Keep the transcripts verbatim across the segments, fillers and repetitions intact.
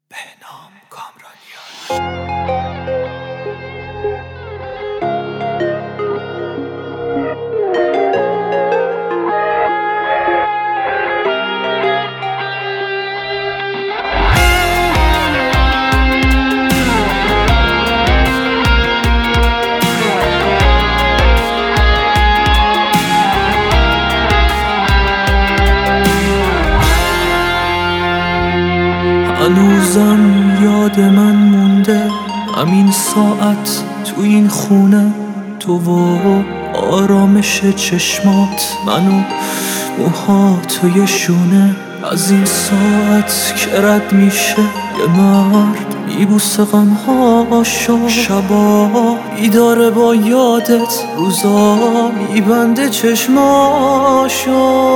بهنام کامرانیان. هنوزم یاد من مونده همین ساعت تو این خونه، تو و آرامش چشمات، منو موهاتو شونه. از این ساعت که رد میشه یه مرد میبوسه غمهاشو، شبا بیداره با یادت، روزا میبنده چشماشو.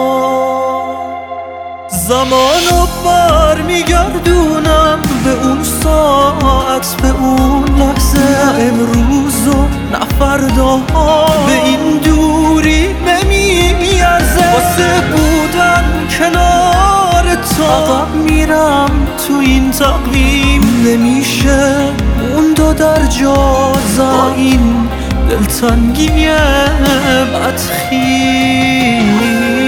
زمانو بر میگردونم به اون ساعت، به اون لحظه، نه امروزو نه فردا، به این دوری نمیارزه. واسه بودن کنار تو عقب میرم تو این تقویم، نمیشه موندو در جا با این دلتنگی بدخیم.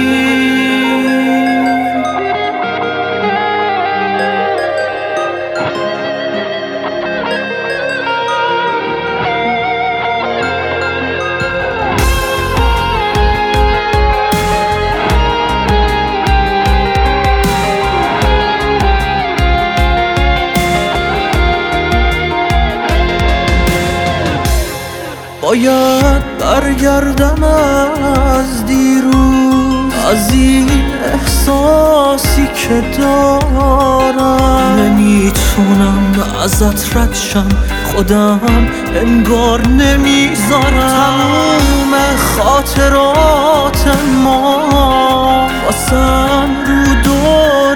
باید برگردم از دیروز، از این احساسی که دارم. نمیتونم ازت رد شم، خودم انگار نمیذارم. تموم خاطرات ما واسم رو دور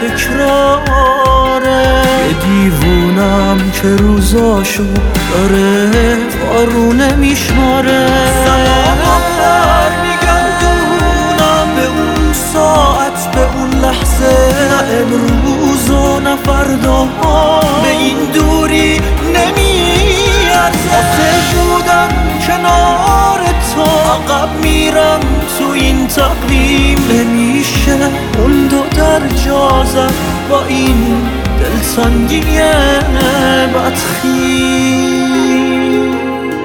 تکراره. یه دیوونم که روزاشو داره بارونه میشماره. زمانم بر میگردونم به اون ساعت، به اون لحظه، نه امروز و نه فردا، به این دوری نمیارزه. واسه بودن کنار تو عقب میرم تو این تقویم، نمیشه موندو در جا زد با این دلتنگی بدخیم.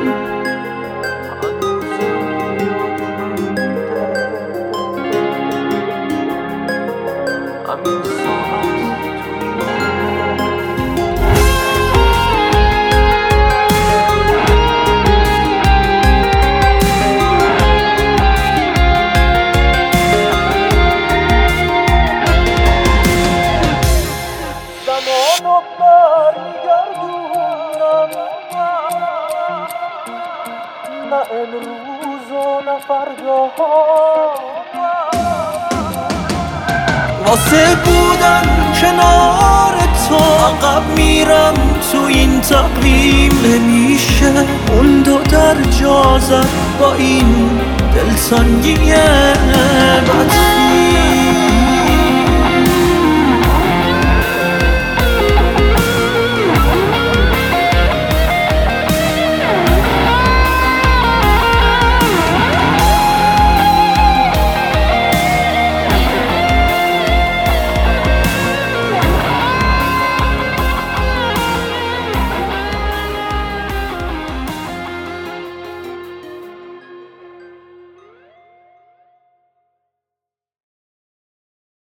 زمانو بر میگردونم نه امروز و نه فردا، واسه بودن کنار تو عقب میرم تو این تقویم، نمیشه موندو در جا زد با این دلتنگی بدخیم.